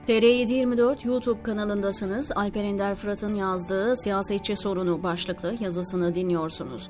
TR724 YouTube kanalındasınız. Alper Ender Fırat'ın yazdığı Siyasetçi Sorunu başlıklı yazısını dinliyorsunuz.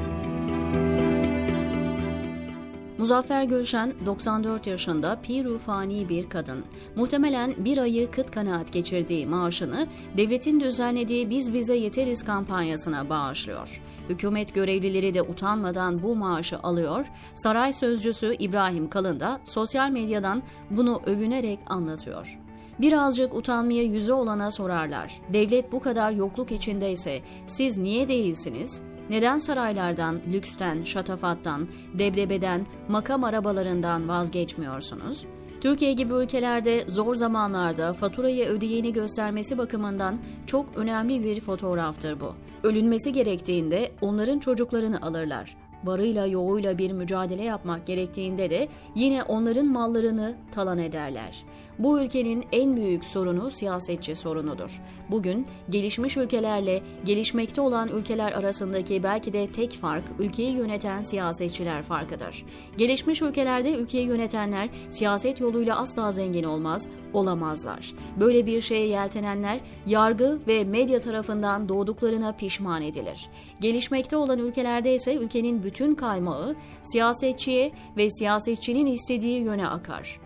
Muzaffer Gülşen, 94 yaşında pirufani bir kadın. Muhtemelen bir ayı kıt kanaat geçirdiği maaşını devletin düzenlediği Biz Bize Yeteriz kampanyasına bağışlıyor. Hükümet görevlileri de utanmadan bu maaşı alıyor. Saray sözcüsü İbrahim Kalın da sosyal medyadan bunu övünerek anlatıyor. Birazcık utanmaya yüzü olana sorarlar. Devlet bu kadar yokluk içindeyse siz niye değilsiniz? Neden saraylardan, lüksten, şatafattan, debdebeden, makam arabalarından vazgeçmiyorsunuz? Türkiye gibi ülkelerde zor zamanlarda faturayı ödeyeni göstermesi bakımından çok önemli bir fotoğraftır bu. Ölünmesi gerektiğinde onların çocuklarını alırlar. Varıyla yoğuyla bir mücadele yapmak gerektiğinde de yine onların mallarını talan ederler. Bu ülkenin en büyük sorunu siyasetçi sorunudur. Bugün gelişmiş ülkelerle gelişmekte olan ülkeler arasındaki belki de tek fark ülkeyi yöneten siyasetçiler farkıdır. Gelişmiş ülkelerde ülkeyi yönetenler siyaset yoluyla asla zengin olmaz, olamazlar. Böyle bir şeye yeltenenler yargı ve medya tarafından doğduklarına pişman edilir. Gelişmekte olan ülkelerde ise ülkenin bütün kaymağı siyasetçiye ve siyasetçinin istediği yöne akar.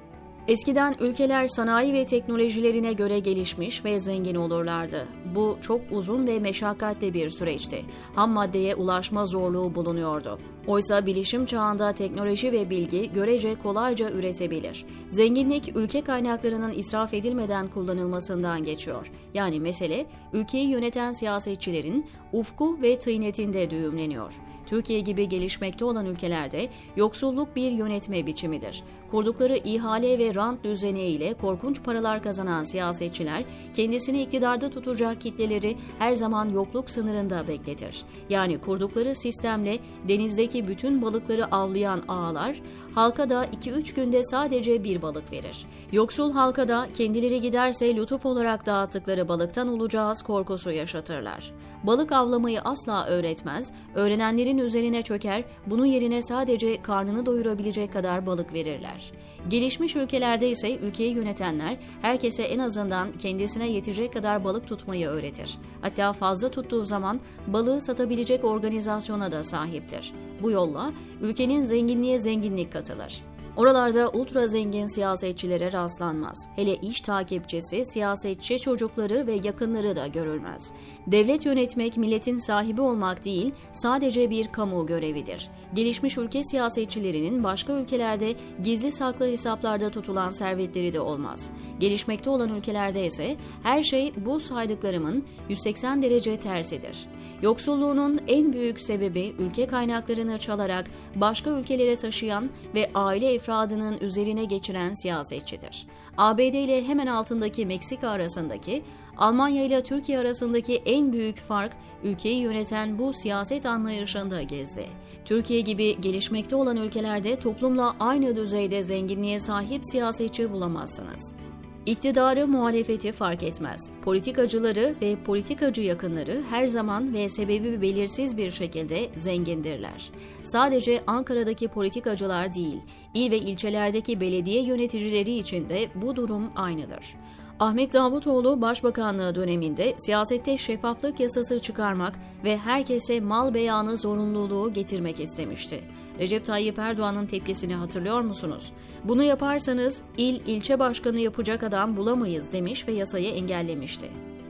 Eskiden ülkeler sanayi ve teknolojilerine göre gelişmiş ve zengin olurlardı. Bu çok uzun ve meşakkatli bir süreçti. Ham maddeye ulaşma zorluğu bulunuyordu. Oysa bilişim çağında teknoloji ve bilgi görece kolayca üretebilir. Zenginlik ülke kaynaklarının israf edilmeden kullanılmasından geçiyor. Yani mesele ülkeyi yöneten siyasetçilerin ufku ve tıynetinde düğümleniyor. Türkiye gibi gelişmekte olan ülkelerde yoksulluk bir yönetme biçimidir. Kurdukları ihale ve rant düzeniyle korkunç paralar kazanan siyasetçiler kendisini iktidarda tutacak kitleleri her zaman yokluk sınırında bekletir. Yani kurdukları sistemle denizdeki bütün balıkları avlayan ağalar, halka da 2-3 günde sadece bir balık verir. Yoksul halka da kendileri giderse lütuf olarak dağıttıkları balıktan olacağız korkusu yaşatırlar. Balık avlamayı asla öğretmez, öğrenenlerin üzerine çöker, bunun yerine sadece karnını doyurabilecek kadar balık verirler. Gelişmiş ülkelerde ise ülkeyi yönetenler herkese en azından kendisine yetecek kadar balık tutmayı öğretir. Hatta fazla tuttuğu zaman balığı satabilecek organizasyona da sahiptir. Bu yolla ülkenin zenginliğe zenginlik katılır. Oralarda ultra zengin siyasetçilere rastlanmaz. Hele iş takipçisi, siyasetçi çocukları ve yakınları da görülmez. Devlet yönetmek milletin sahibi olmak değil, sadece bir kamu görevidir. Gelişmiş ülke siyasetçilerinin başka ülkelerde gizli saklı hesaplarda tutulan servetleri de olmaz. Gelişmekte olan ülkelerde ise her şey bu saydıklarımın 180 derece tersidir. Yoksulluğunun en büyük sebebi ülke kaynaklarını çalarak başka ülkelere taşıyan ve aile efradının üzerine geçiren siyasetçidir. ABD ile hemen altındaki Meksika arasındaki, Almanya ile Türkiye arasındaki en büyük fark ülkeyi yöneten bu siyaset anlayışında gizli. Türkiye gibi gelişmekte olan ülkelerde toplumla aynı düzeyde zenginliğe sahip siyasetçi bulamazsınız. İktidarı, muhalefeti fark etmez. Politikacıları ve politikacı yakınları her zaman ve sebebi belirsiz bir şekilde zengindirler. Sadece Ankara'daki politikacılar değil, il ve ilçelerdeki belediye yöneticileri için de bu durum aynıdır. Ahmet Davutoğlu Başbakanlığı döneminde siyasette şeffaflık yasası çıkarmak ve herkese mal beyanı zorunluluğu getirmek istemişti. Recep Tayyip Erdoğan'ın tepkisini hatırlıyor musunuz? Bunu yaparsanız ilçe başkanı yapacak adam bulamayız demiş ve yasayı engellemişti.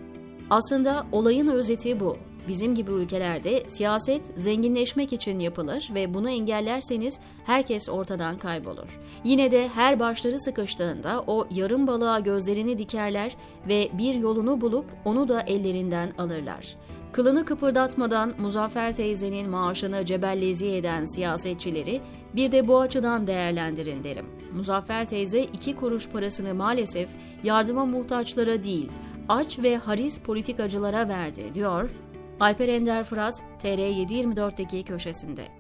Aslında olayın özeti bu. Bizim gibi ülkelerde siyaset zenginleşmek için yapılır ve bunu engellerseniz herkes ortadan kaybolur. Yine de her başları sıkıştığında o yarım balığa gözlerini dikerler ve bir yolunu bulup onu da ellerinden alırlar. Kılını kıpırdatmadan Muzaffer teyzenin maaşını cebellezi eden siyasetçileri bir de bu açıdan değerlendirin derim. Muzaffer teyze 2 kuruş parasını maalesef yardıma muhtaçlara değil, aç ve haris politikacılara verdi, diyor Alper Ender Fırat, TR724'deki köşesinde.